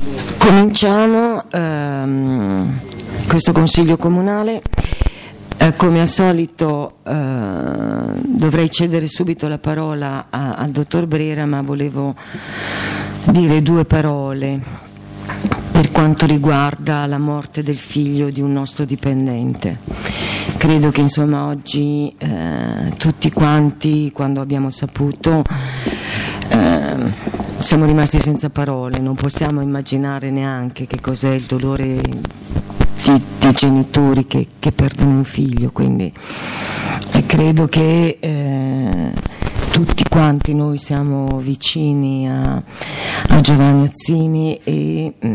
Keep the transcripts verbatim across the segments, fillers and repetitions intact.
Cominciamo ehm, questo Consiglio Comunale. Eh, come al solito eh, dovrei cedere subito la parola a, al dottor Brera, ma volevo dire due parole per quanto riguarda la morte del figlio di un nostro dipendente. Credo che insomma oggi eh, tutti quanti, quando abbiamo saputo, eh, siamo rimasti senza parole, non possiamo immaginare neanche che cos'è il dolore di, di genitori che, che perdono un figlio, quindi eh, credo che eh, tutti quanti noi siamo vicini a, a Giovanni Azzini e mh,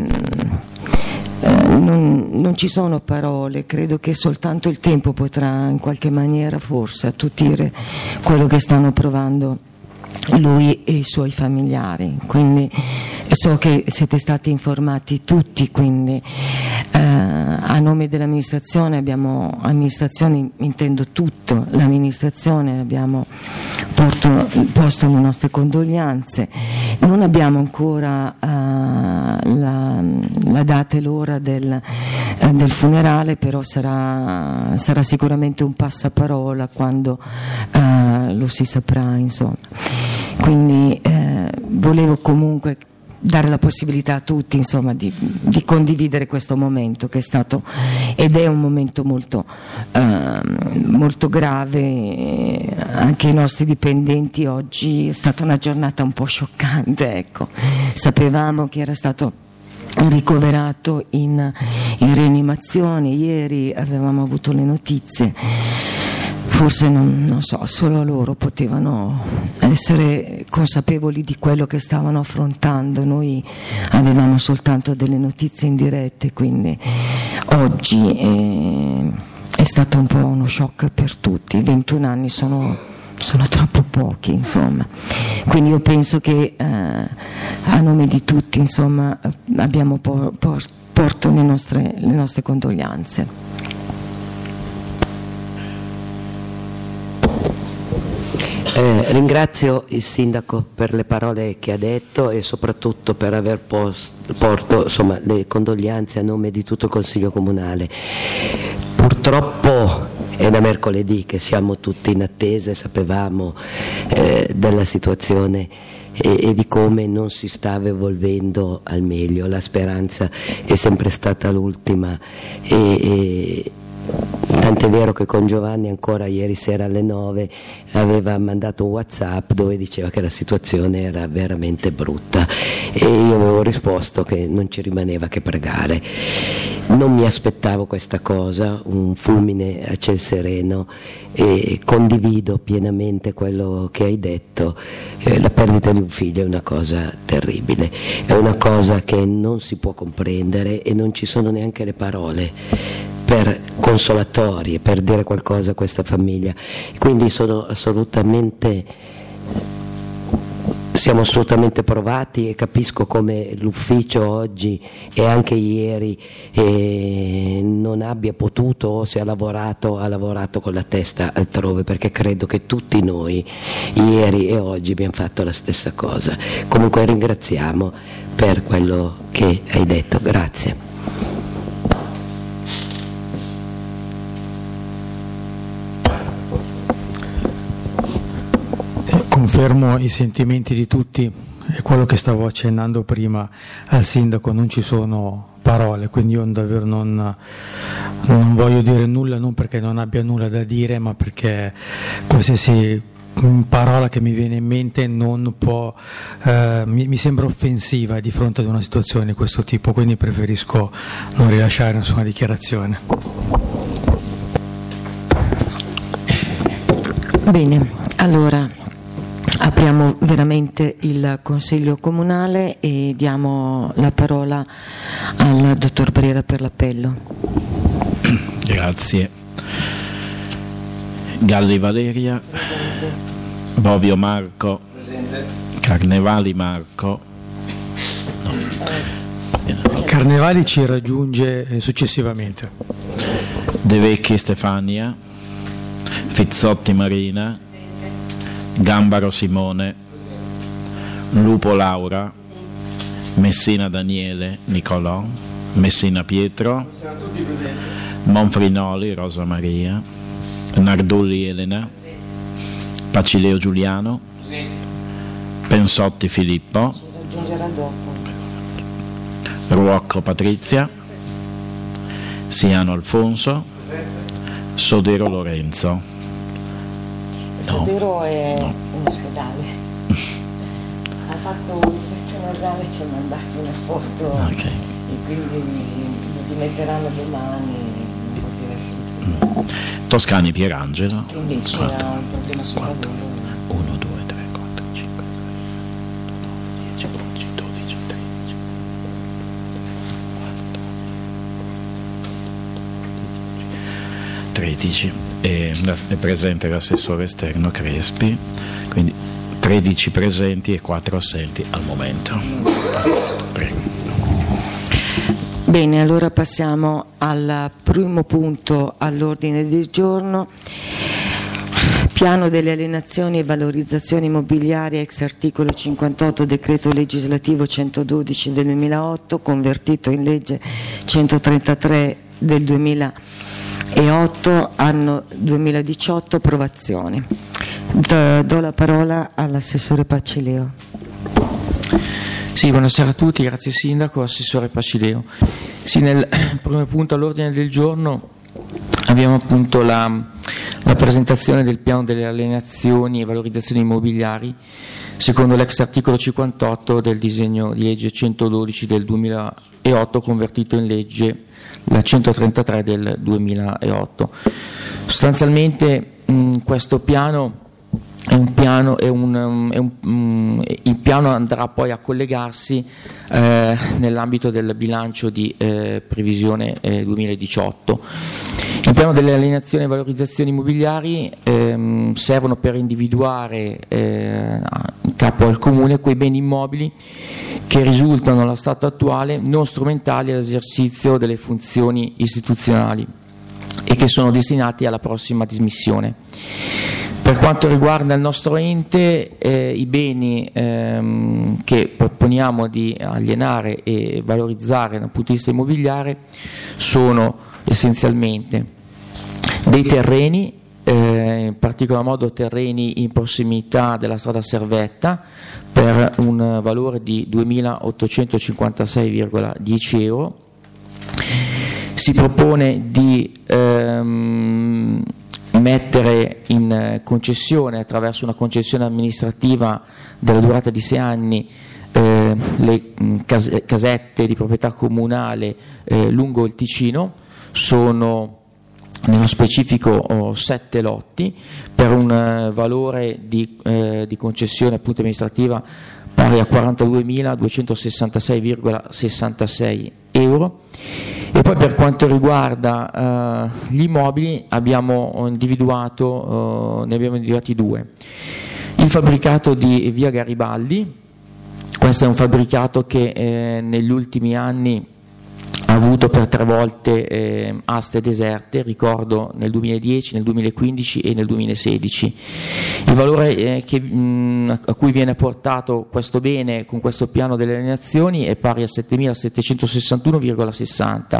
eh, non, non ci sono parole, credo che soltanto il tempo potrà in qualche maniera forse attutire quello che stanno provando lui e i suoi familiari, quindi so che siete stati informati tutti, quindi eh, a nome dell'amministrazione abbiamo, amministrazione intendo tutto, l'amministrazione abbiamo porto, posto le nostre condoglianze, non abbiamo ancora eh, la, la data e l'ora del, eh, del funerale, però sarà, sarà sicuramente un passaparola quando eh, lo si saprà, insomma. Quindi eh, volevo comunque dare la possibilità a tutti, insomma, di, di condividere questo momento che è stato ed è un momento molto, eh, molto grave. Anche i nostri dipendenti oggi è stata una giornata un po' scioccante, ecco. Sapevamo che era stato ricoverato in, in rianimazione, ieri avevamo avuto le notizie. Forse non, non so, solo loro potevano essere consapevoli di quello che stavano affrontando, noi avevamo soltanto delle notizie indirette, quindi oggi è, è stato un po' uno shock per tutti, ventuno anni sono, sono troppo pochi, insomma, quindi io penso che eh, a nome di tutti, insomma, abbiamo por, por, porto le nostre, le nostre condoglianze. Eh, ringrazio il sindaco per le parole che ha detto e soprattutto per aver posto, porto insomma, le condoglianze a nome di tutto il Consiglio Comunale. Purtroppo è da mercoledì che siamo tutti in attesa e sapevamo eh, della situazione e, e di come non si stava evolvendo al meglio. La speranza è sempre stata l'ultima e, e tant'è vero che con Giovanni ancora ieri sera alle nove aveva mandato un WhatsApp dove diceva che la situazione era veramente brutta e io avevo risposto che non ci rimaneva che pregare. Non mi aspettavo questa cosa, un fulmine a ciel sereno, e condivido pienamente quello che hai detto. Eh, la perdita di un figlio è una cosa terribile, è una cosa che non si può comprendere e non ci sono neanche le parole per consolatorie, per dire qualcosa a questa famiglia. Quindi sono assolutamente, siamo assolutamente provati e capisco come l'ufficio oggi e anche ieri eh, non abbia potuto, o se ha lavorato, ha lavorato con la testa altrove, perché credo che tutti noi ieri e oggi abbiamo fatto la stessa cosa. Comunque ringraziamo per quello che hai detto, grazie. Confermo i sentimenti di tutti e quello che stavo accennando prima al sindaco, non ci sono parole, quindi io davvero non, non voglio dire nulla, non perché non abbia nulla da dire, ma perché qualsiasi parola che mi viene in mente non può, eh, mi, mi sembra offensiva di fronte ad una situazione di questo tipo, quindi preferisco non rilasciare nessuna dichiarazione. Bene, allora apriamo veramente il Consiglio Comunale e diamo la parola al dottor Brera per l'appello. Grazie. Galli Valeria. Presente. Bovio Marco. Presente. Carnevali Marco. No. Carnevali ci raggiunge successivamente. De Vecchi Stefania. Fizzotti Marina. Gambaro Simone, Lupo Laura, Messina Daniele Nicolò, Messina Pietro, Monfrinoli Rosa Maria, Nardulli Elena, Pacileo Giuliano, Pensotti Filippo, Ruocco Patrizia, Siano Alfonso, Sodero Lorenzo. Sodero è no. in ospedale. Ha fatto un secchio nasale, ci ha mandato una foto, Okay. E quindi lo rimetteranno domani, non poteva essere presente. Mm. Toscani Pierangelo. Che invece quattro, ha un problema sul quattro, lavoro. uno, due, tre, quattro, cinque, sei, sette, otto, nove, dieci, dodici, tredici, quattordici, tredici. E è presente l'assessore esterno Crespi, quindi tredici presenti e quattro assenti al momento. Prego. Bene, allora passiamo al primo punto all'ordine del giorno. Piano delle alienazioni e valorizzazioni immobiliari ex articolo cinquantotto decreto legislativo centododici del duemilaotto, convertito in legge centotrentatré del duemilaotto, anno duemiladiciotto, approvazione. Do, do la parola all'assessore Pacileo. Sì, buonasera a tutti, grazie Sindaco, Assessore Pacileo. Sì, nel primo punto all'ordine del giorno abbiamo appunto la, la presentazione del piano delle alienazioni e valorizzazioni immobiliari secondo l'ex articolo cinquantotto del disegno di legge centododici del duemilaotto, convertito in legge la centotrentatré del duemilaotto. Sostanzialmente mh, questo piano È un piano, è un, è un, um, il piano andrà poi a collegarsi eh, nell'ambito del bilancio di eh, previsione eh, duemiladiciotto. Il piano delle alienazioni e valorizzazioni immobiliari ehm, servono per individuare eh, in capo al Comune quei beni immobili che risultano allo stato attuale non strumentali all'esercizio delle funzioni istituzionali e che sono destinati alla prossima dismissione. Per quanto riguarda il nostro ente, eh, i beni ehm, che proponiamo di alienare e valorizzare dal punto di vista immobiliare sono essenzialmente dei terreni, eh, in particolar modo terreni in prossimità della strada Servetta, per un valore di duemilaottocentocinquantasei virgola dieci euro. Si propone di ehm, mettere in concessione, attraverso una concessione amministrativa della durata di sei anni, eh, le case, casette di proprietà comunale eh, lungo il Ticino. Sono nello specifico oh, sette lotti per un eh, valore di, eh, di concessione appunto amministrativa pari a quarantaduemiladuecentosessantasei virgola sessantasei euro. E poi per quanto riguarda uh, gli immobili abbiamo individuato, uh, ne abbiamo individuati due. Il fabbricato di via Garibaldi, questo è un fabbricato che eh, negli ultimi anni ha avuto per tre volte eh, aste deserte, ricordo nel duemiladieci, nel duemilaquindici e nel duemilasedici. Il valore eh, che, mh, a cui viene portato questo bene con questo piano delle alienazioni è pari a settemilasettecentosessantuno virgola sessanta.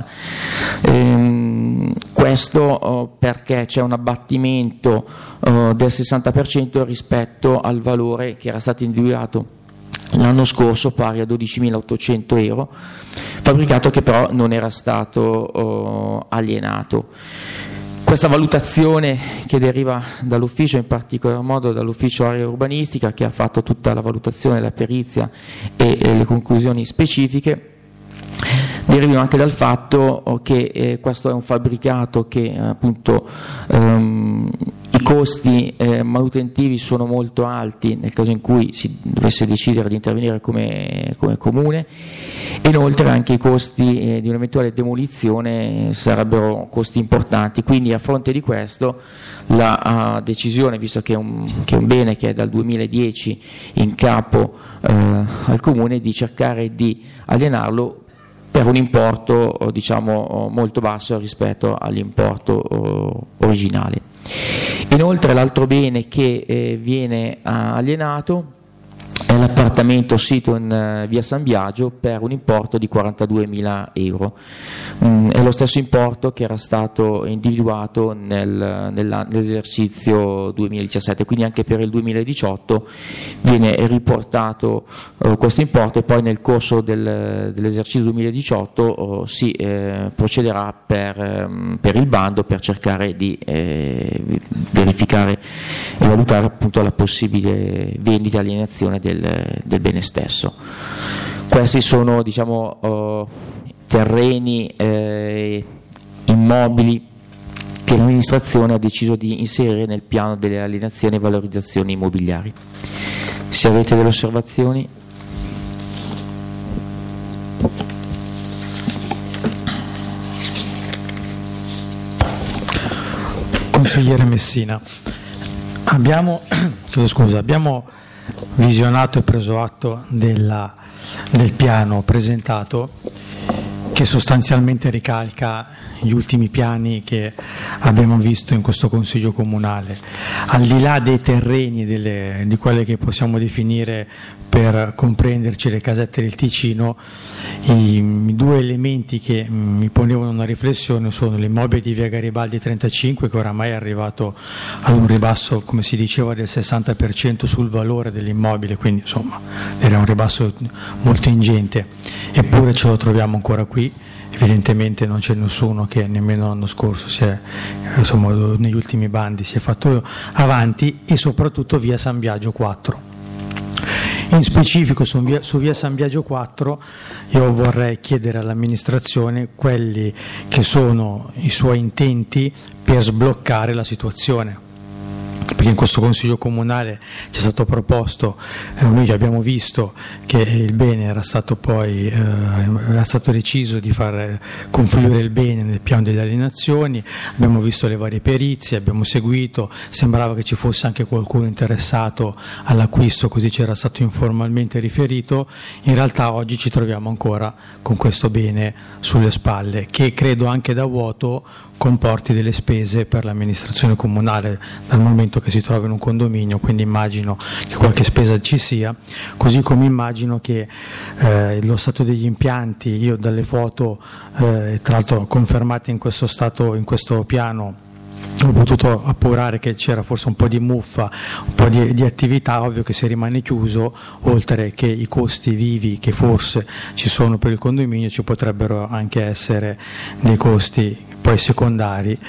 Ehm, questo oh, perché c'è un abbattimento oh, del sessanta per cento rispetto al valore che era stato individuato l'anno scorso, pari a dodicimilaottocento euro, fabbricato che però non era stato oh, alienato. Questa valutazione che deriva dall'ufficio, in particolar modo dall'ufficio area urbanistica, che ha fatto tutta la valutazione, la perizia e, e le conclusioni specifiche, derivano anche dal fatto che eh, questo è un fabbricato che appunto ehm, i costi eh, manutentivi sono molto alti nel caso in cui si dovesse decidere di intervenire come, come comune. Inoltre anche i costi eh, di un'eventuale demolizione sarebbero costi importanti, quindi a fronte di questo la uh, decisione, visto che è, un, che è un bene che è dal duemiladieci in capo eh, al comune, di cercare di alienarlo per un importo diciamo molto basso rispetto all'importo originale. Inoltre l'altro bene che eh, viene alienato è l'appartamento sito in uh, via San Biagio per un importo di quarantaduemila euro. Mm, è lo stesso importo che era stato individuato nel, nell'esercizio duemiladiciassette, quindi anche per il duemiladiciotto viene riportato uh, questo importo, e poi nel corso del, dell'esercizio duemiladiciotto uh, si eh, procederà per, um, per il bando per cercare di eh, verificare e valutare appunto la possibile vendita e alienazione del del bene stesso. Questi sono, diciamo, uh, terreni eh, immobili che l'amministrazione ha deciso di inserire nel piano delle alienazioni e valorizzazioni immobiliari. Se avete delle osservazioni. Consigliere Messina, abbiamo, chiedo scusa, abbiamo visionato e preso atto della, del piano presentato, che sostanzialmente ricalca gli ultimi piani che abbiamo visto in questo Consiglio Comunale. Al di là dei terreni, delle, di quelle che possiamo definire, per comprenderci, le casette del Ticino, i, i due elementi che mh, mi ponevano una riflessione sono l'immobile di via Garibaldi trentacinque, che oramai è arrivato ad un ribasso, come si diceva, del sessanta per cento sul valore dell'immobile, quindi insomma era un ribasso molto ingente, eppure ce lo troviamo ancora qui. Evidentemente non c'è nessuno che nemmeno l'anno scorso si è, insomma, negli ultimi bandi si è fatto avanti, e soprattutto via San Biagio quattro. In specifico su via, su via San Biagio quattro io vorrei chiedere all'amministrazione quelli che sono i suoi intenti per sbloccare la situazione, perché in questo Consiglio Comunale ci è stato proposto, eh, noi abbiamo visto che il bene era stato poi eh, era stato deciso di far confluire il bene nel piano delle alienazioni, abbiamo visto le varie perizie, abbiamo seguito, sembrava che ci fosse anche qualcuno interessato all'acquisto, così ci era stato informalmente riferito. In realtà oggi ci troviamo ancora con questo bene sulle spalle, che credo anche da vuoto comporti delle spese per l'amministrazione comunale, dal momento che si trova in un condominio, quindi immagino che qualche spesa ci sia, così come immagino che eh, lo stato degli impianti, io dalle foto eh, tra l'altro confermate in questo stato, in questo piano, ho potuto appurare che c'era forse un po' di muffa, un po' di, di attività. Ovvio che se rimane chiuso, oltre che i costi vivi che forse ci sono per il condominio, ci potrebbero anche essere dei costi poi secondari,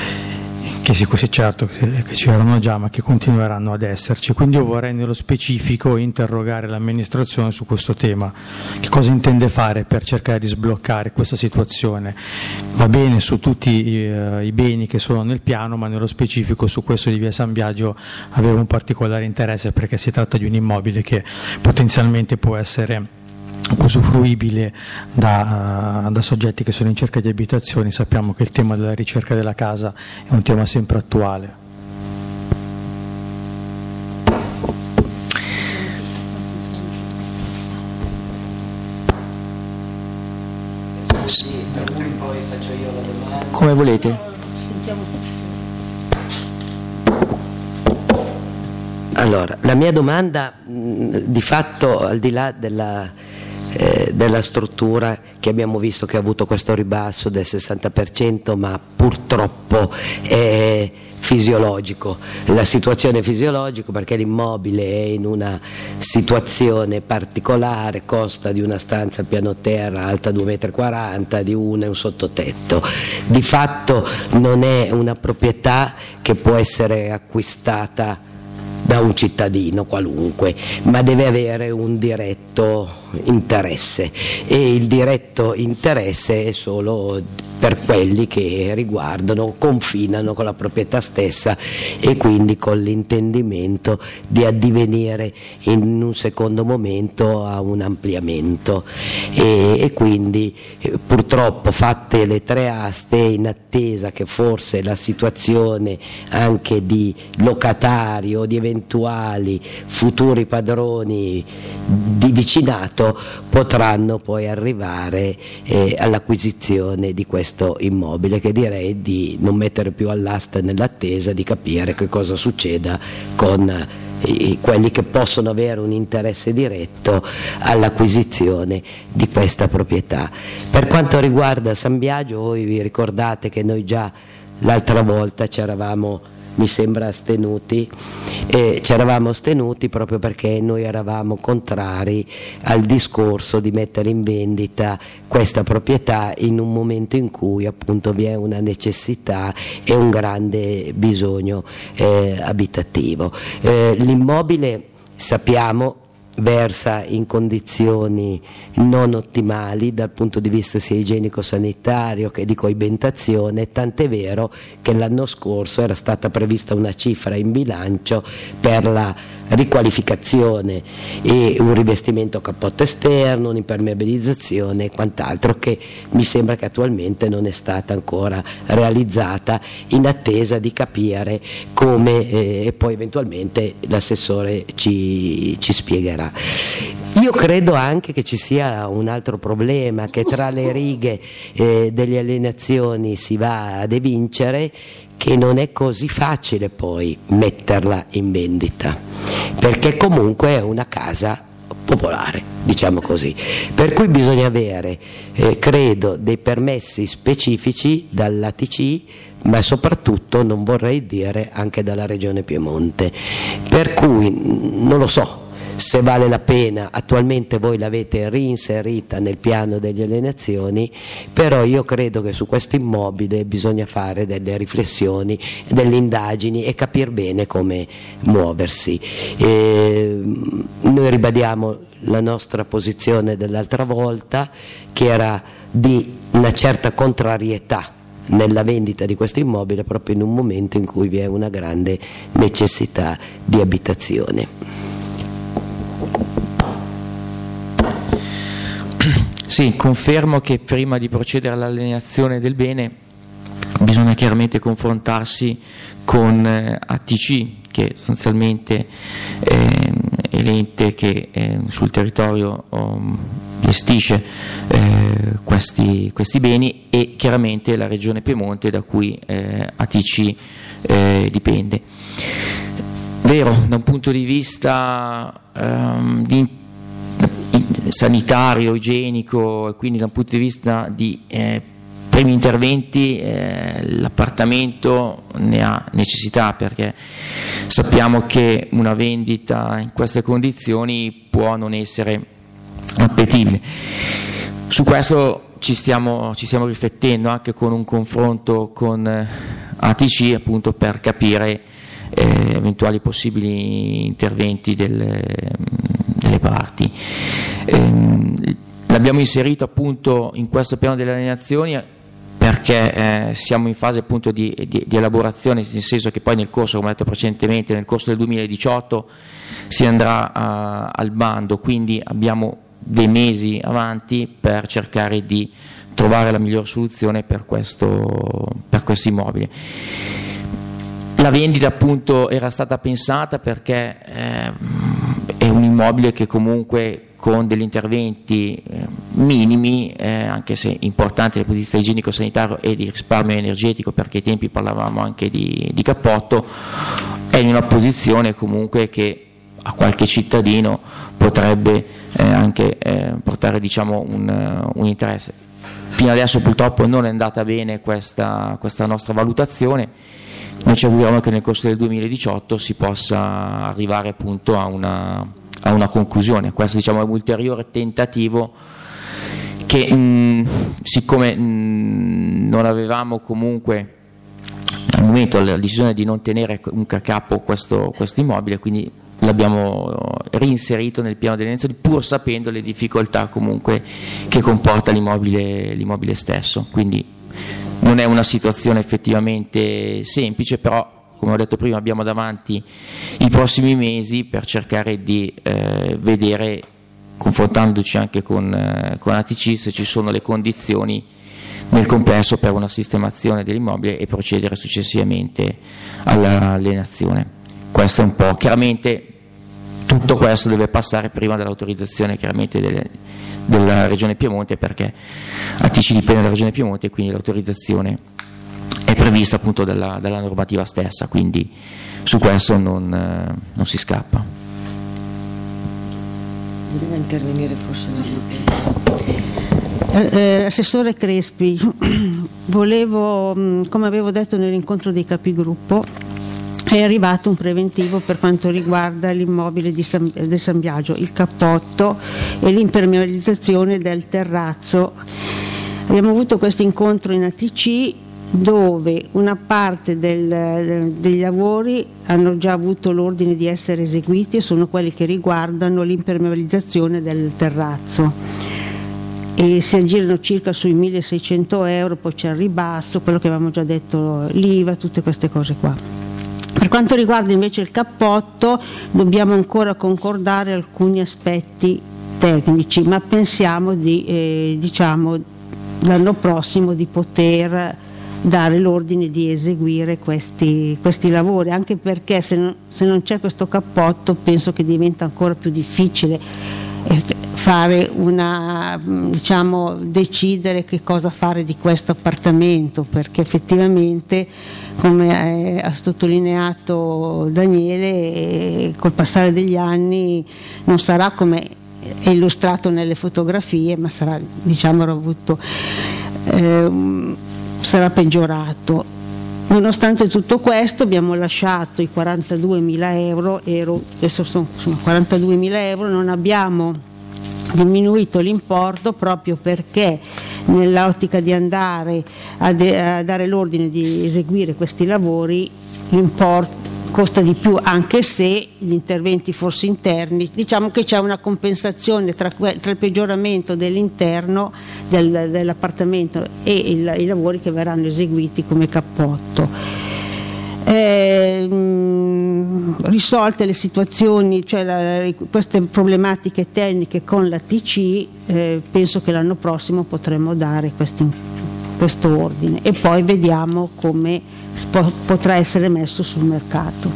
che sì, certo che c'erano già, ma che continueranno ad esserci. Quindi io vorrei nello specifico interrogare l'amministrazione su questo tema, che cosa intende fare per cercare di sbloccare questa situazione. Va bene su tutti i, uh, i beni che sono nel piano, ma nello specifico su questo di via San Biagio avevo un particolare interesse, perché si tratta di un immobile che potenzialmente può essere usufruibile da, uh, da soggetti che sono in cerca di abitazioni. Sappiamo che il tema della ricerca della casa è un tema sempre attuale. Come volete. Allora, la mia domanda mh, di fatto, al di là della Eh, della struttura che abbiamo visto che ha avuto questo ribasso del sessanta per cento, ma purtroppo è fisiologico, la situazione è fisiologica perché l'immobile è in una situazione particolare, costa di una stanza al piano terra alta due virgola quaranta metri, di una e un sottotetto, di fatto non è una proprietà che può essere acquistata da un cittadino qualunque, ma deve avere un diretto interesse, e il diretto interesse è solo per quelli che riguardano, confinano con la proprietà stessa, e quindi con l'intendimento di addivenire in un secondo momento a un ampliamento, e, e quindi eh, purtroppo, fatte le tre aste, in attesa che forse la situazione anche di locatario, di eventuali futuri padroni di vicinato, potranno poi arrivare eh, all'acquisizione di questo immobile, che direi di non mettere più all'asta nell'attesa di capire che cosa succeda con i, quelli che possono avere un interesse diretto all'acquisizione di questa proprietà. Per quanto riguarda San Biagio, voi vi ricordate che noi già l'altra volta ci eravamo, mi sembra, astenuti, e ci eravamo astenuti proprio perché noi eravamo contrari al discorso di mettere in vendita questa proprietà in un momento in cui appunto vi è una necessità e un grande bisogno eh, abitativo. Eh, l'immobile, sappiamo, versa in condizioni non ottimali dal punto di vista sia igienico-sanitario che di coibentazione, tant'è vero che l'anno scorso era stata prevista una cifra in bilancio per la riqualificazione e un rivestimento cappotto esterno, un'impermeabilizzazione e quant'altro, che mi sembra che attualmente non è stata ancora realizzata, in attesa di capire come eh, e poi eventualmente l'assessore ci, ci spiegherà. Io credo anche che ci sia un altro problema, che tra le righe eh, delle alienazioni si va ad evincere che non è così facile poi metterla in vendita, perché comunque è una casa popolare, diciamo così, per cui bisogna avere, eh, credo, dei permessi specifici dall'A T C, ma soprattutto, non vorrei dire, anche dalla Regione Piemonte, per cui non lo so se vale la pena. Attualmente voi l'avete reinserita nel piano delle alienazioni, però io credo che su questo immobile bisogna fare delle riflessioni, delle indagini e capire bene come muoversi. E noi ribadiamo la nostra posizione dell'altra volta, che era di una certa contrarietà nella vendita di questo immobile proprio in un momento in cui vi è una grande necessità di abitazione. Sì, confermo che prima di procedere all'alienazione del bene bisogna chiaramente confrontarsi con eh, A T C, che sostanzialmente eh, è l'ente che eh, sul territorio oh, gestisce eh, questi, questi beni, e chiaramente la Regione Piemonte, da cui eh, A T C eh, dipende. Vero, da un punto di vista um, di sanitario, igienico, e quindi da un punto di vista di eh, primi interventi, eh, l'appartamento ne ha necessità, perché sappiamo che una vendita in queste condizioni può non essere appetibile. Su questo ci stiamo, ci stiamo riflettendo anche con un confronto con A T C, appunto per capire eh, eventuali possibili interventi del, delle parti. Ehm, l'abbiamo inserito appunto in questo piano delle alienazioni perché eh, siamo in fase appunto di, di, di elaborazione, nel senso che poi nel corso, come ho detto precedentemente, nel corso del duemiladiciotto si andrà a, al bando, quindi abbiamo dei mesi avanti per cercare di trovare la miglior soluzione per questo, per questo immobile. La vendita appunto era stata pensata perché eh, è un immobile che comunque con degli interventi eh, minimi, eh, anche se importanti dal punto di vista igienico-sanitario e di risparmio energetico, perché ai tempi parlavamo anche di, di cappotto, è in una posizione comunque che a qualche cittadino potrebbe eh, anche eh, portare, diciamo, un, un interesse. Fino adesso purtroppo non è andata bene questa, questa nostra valutazione. Noi ci auguriamo che nel corso del duemiladiciotto si possa arrivare appunto a una, a una conclusione. Questo, diciamo, è un ulteriore tentativo che mh, siccome mh, non avevamo comunque al momento la decisione di non tenere a capo questo, questo immobile, quindi l'abbiamo reinserito nel piano delle alienazioni, pur sapendo le difficoltà comunque che comporta l'immobile, l'immobile stesso. Quindi non è una situazione effettivamente semplice, però come ho detto prima abbiamo davanti i prossimi mesi per cercare di eh, vedere, confrontandoci anche con, eh, con A T C, se ci sono le condizioni nel complesso per una sistemazione dell'immobile e procedere successivamente all'alienazione. Questo è un po', chiaramente tutto questo deve passare prima dell'autorizzazione chiaramente delle, della Regione Piemonte, perché A T C dipende dalla Regione Piemonte e quindi l'autorizzazione è prevista prevista appunto dalla, dalla normativa stessa, quindi su questo non, eh, non si scappa. Voleva intervenire forse eh, Assessore Crespi, volevo, come avevo detto nell'incontro dei capigruppo, è arrivato un preventivo per quanto riguarda l'immobile di San, del San Biagio, il cappotto e l'impermeabilizzazione del terrazzo. Abbiamo avuto questo incontro in A T C dove una parte del, degli lavori hanno già avuto l'ordine di essere eseguiti e sono quelli che riguardano l'impermeabilizzazione del terrazzo e si aggirano circa sui milleseicento euro, poi c'è il ribasso, quello che avevamo già detto, l'I V A, tutte queste cose qua. Per quanto riguarda invece il cappotto dobbiamo ancora concordare alcuni aspetti tecnici, ma pensiamo di eh, diciamo l'anno prossimo di poter dare l'ordine di eseguire questi, questi lavori, anche perché se non, se non c'è questo cappotto penso che diventa ancora più difficile fare una, diciamo, decidere che cosa fare di questo appartamento, perché effettivamente, come ha sottolineato Daniele, col passare degli anni non sarà come è illustrato nelle fotografie, ma sarà, diciamo, avuto eh, sarà peggiorato. Nonostante tutto questo abbiamo lasciato i quarantaduemila euro, ero, adesso sono, sono quarantaduemila euro, non abbiamo diminuito l'importo proprio perché nell'ottica di andare a, de, a dare l'ordine di eseguire questi lavori l'importo costa di più, anche se gli interventi forse interni, diciamo che c'è una compensazione tra, tra il peggioramento dell'interno del, dell'appartamento e il, i lavori che verranno eseguiti come cappotto. Eh, mh, risolte le situazioni, cioè la, queste problematiche tecniche con la T C, eh, penso che l'anno prossimo potremo dare questi, questo ordine e poi vediamo come potrà essere messo sul mercato.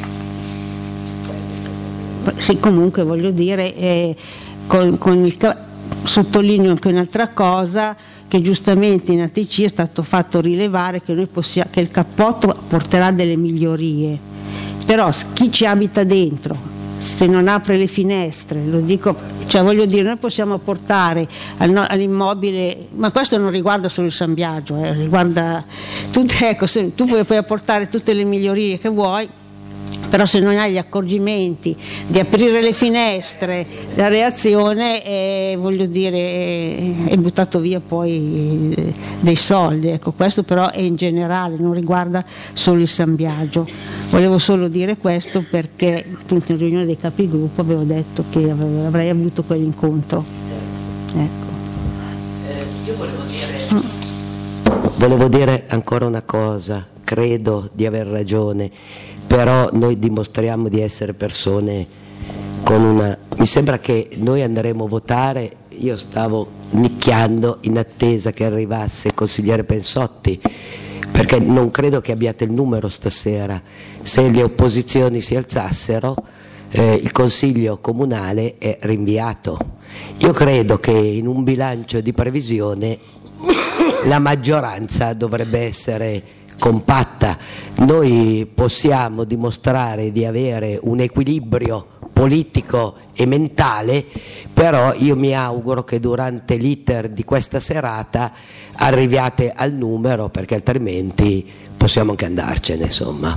Sì, comunque voglio dire, eh, con, con il, sottolineo anche un'altra cosa, che giustamente in A T C è stato fatto rilevare che, noi possiamo, che il cappotto porterà delle migliorie, però chi ci abita dentro, se non apre le finestre, lo dico, cioè voglio dire, noi possiamo portare all'immobile, ma questo non riguarda solo il San Biagio, eh, riguarda tutte, ecco, se, tu puoi, puoi apportare tutte le migliorie che vuoi, però se non hai gli accorgimenti di aprire le finestre, la reazione è, voglio dire, è, è buttato via poi eh, dei soldi, ecco, questo però è in generale, non riguarda solo il San Biagio. Volevo solo dire questo perché appunto in riunione dei capigruppo avevo detto che avrei avuto quell'incontro. Ecco. Eh, io volevo dire... Mm. volevo dire ancora una cosa, credo di aver ragione, però noi dimostriamo di essere persone con una... Mi sembra che noi andremo a votare, io stavo nicchiando in attesa che arrivasse il consigliere Pensotti, perché non credo che abbiate il numero stasera. Se le opposizioni si alzassero, eh, il Consiglio Comunale è rinviato. Io credo che in un bilancio di previsione la maggioranza dovrebbe essere compatta. Noi possiamo dimostrare di avere un equilibrio politico e mentale, però io mi auguro che durante l'iter di questa serata arriviate al numero, perché altrimenti possiamo anche andarcene, insomma.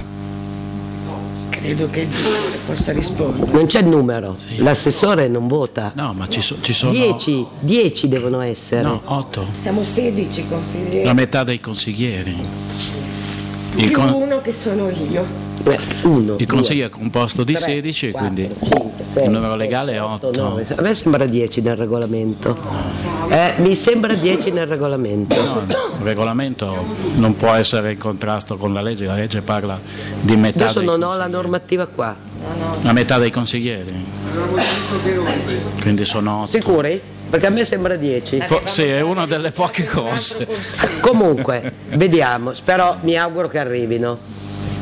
Credo che il direttore possa rispondere. Non c'è il numero, sì. L'assessore non vota. No, ma ci, so, ci sono... Dieci, dieci devono essere. No, otto. Siamo sedici consiglieri. La metà dei consiglieri. Il più con... uno che sono io. Beh, uno, il consiglio due, è composto di tre, sedici, quattro, quindi cinque, sei, il numero sette, legale è otto, otto. nove. A me sembra dieci nel regolamento. Eh, mi sembra dieci nel regolamento. No, il regolamento non può essere in contrasto con la legge, la legge parla di metà Adesso dei non ho consiglieri. la normativa qua. La metà dei consiglieri. Quindi sono otto. Sicuri? Perché a me sembra dieci. Po- sì, è una delle poche cose. Comunque, vediamo, però mi auguro che arrivino.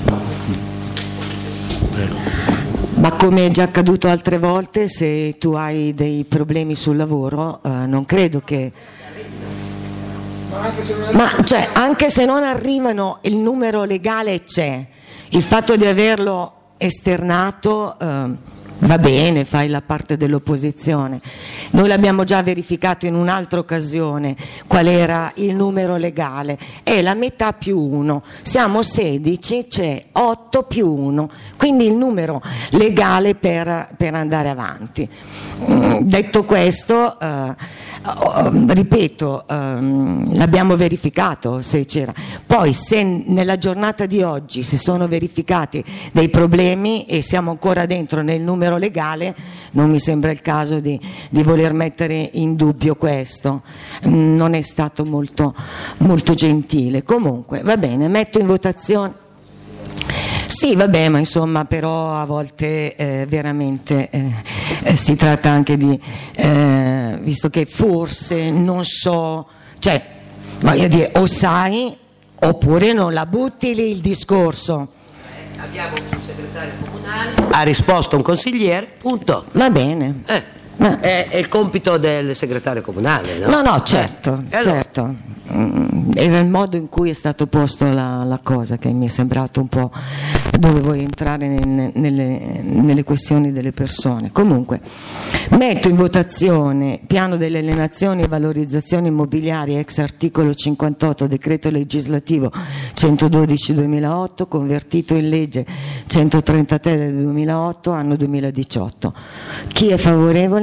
Ma come è già accaduto altre volte, se tu hai dei problemi sul lavoro, eh, non credo che... Ma cioè, anche se non arrivano, il numero legale c'è, il fatto di averlo esternato eh, va bene, fai la parte dell'opposizione. Noi l'abbiamo già verificato in un'altra occasione qual era il numero legale, è la metà più uno, siamo sedici, c'è otto più uno, quindi il numero legale per, per andare avanti. Detto questo, eh, ripeto, ehm, l'abbiamo verificato se c'era, poi se nella giornata di oggi si sono verificati dei problemi e siamo ancora dentro nel numero legale, non mi sembra il caso di, di voler mettere in dubbio questo, non è stato molto, molto gentile. Comunque va bene, metto in votazione. Sì, vabbè, ma insomma, però a volte eh, veramente eh, eh, si tratta anche di, eh, visto che forse non so, cioè, voglio dire, o sai oppure non la butti lì il discorso. Abbiamo un segretario comunale, ha risposto un consigliere, punto. Va bene. Eh. Ma è, è il compito del segretario comunale, no? No, no, certo, eh, allora. certo. Era il modo in cui è stato posto la, la cosa che mi è sembrato un po' dove vuoi entrare nelle, nelle, nelle questioni delle persone. Comunque, metto in votazione piano delle alienazioni e valorizzazioni immobiliari ex articolo cinquantotto decreto legislativo centododici duemilaotto convertito in legge centotrentatré del duemilaotto anno duemiladiciotto. Chi è favorevole?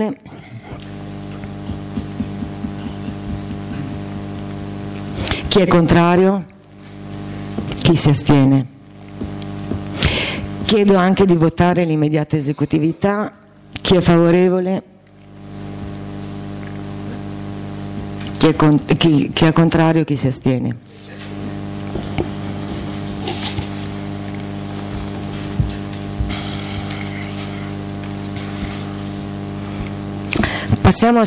Chi è contrario? Chi si astiene? Chiedo anche di votare l'immediata esecutività. Chi è favorevole? Chi è, con- chi, chi è contrario? Chi si astiene? Passiamo a